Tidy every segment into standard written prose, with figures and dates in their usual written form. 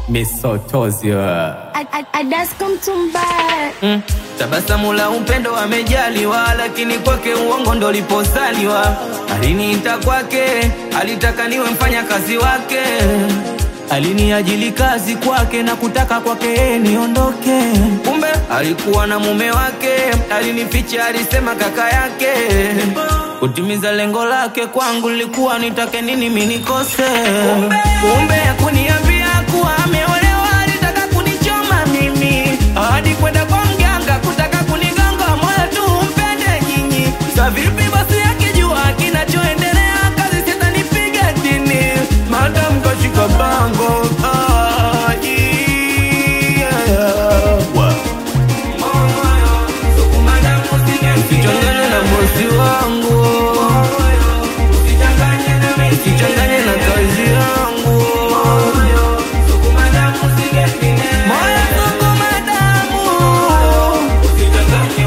Misotozio Adasko Mtumba. Tabasamu la upendo amejaliwa, lakini kwake uongo ndo liposaliwa. Aliniita kwake, alitaka niwe mfanya kazi wake. Aliniajili kazi kwake na kutaka kwake niondoke. Kumbe alikuwa na mume wake, alinificha alisema kaka yake. Kutimiza lengo lake kwangu lilikuwa nitake nini mimi nikose. Kumbe hakuniambia kuwa ameolewa, alitaka kunichoma mimi. Hadi kwenda kwa mganga kutaka kunigonga moyo tu mpende nyinyi. Sa vipi basi akijua kinachoendelea, kazi sitanipiga chini. Madam kashika bango. Usichanganye na bosi wangu, usichanganye na kazi yangu. Moyo suku madamu, usichanganye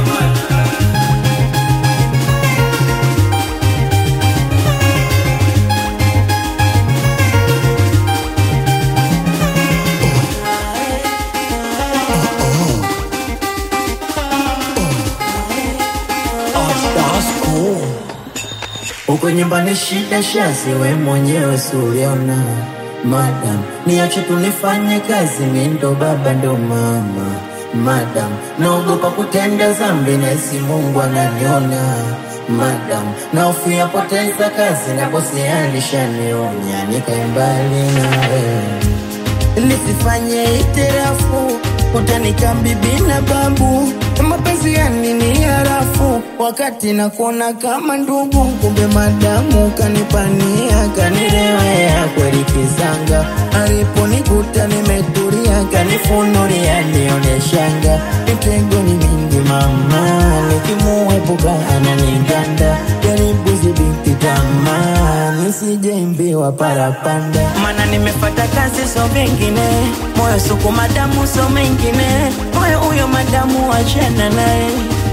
uko nyumbani shida shazi we mwenyewe suliona. Madam, niache tunifanye kazi, mi ndo baba ndo mama. Madam, naogopa kutenda zambi na isi Mungu ananiona. Madam, naofia poteza kazi na bosi alishanionya nikae mbali nawe. Nisifanye itirafu, utanika bibi na babu. Mapenzi ya nini harafu, wakati nakuona kama ndugu. Kumbe madamu kanipania, kanirewea kweli kizanga. Aliponikuta nimetulia, kanifunulia nioneshanga. Mitego ni mingi mama, nikimuepuka ananiganda. Jaribu zibiti tamaa, nisijeimbiwa parapanda. Mana nimefata kazi so vingine, moyo suku madamu so mengine. Moyo uyo madamu wachana nae.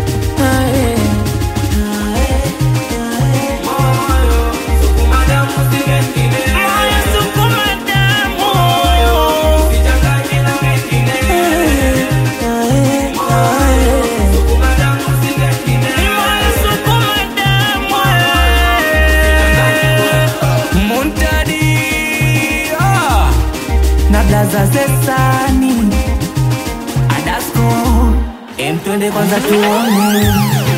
Na blaza zesani Adasko, twende kwanza tuone.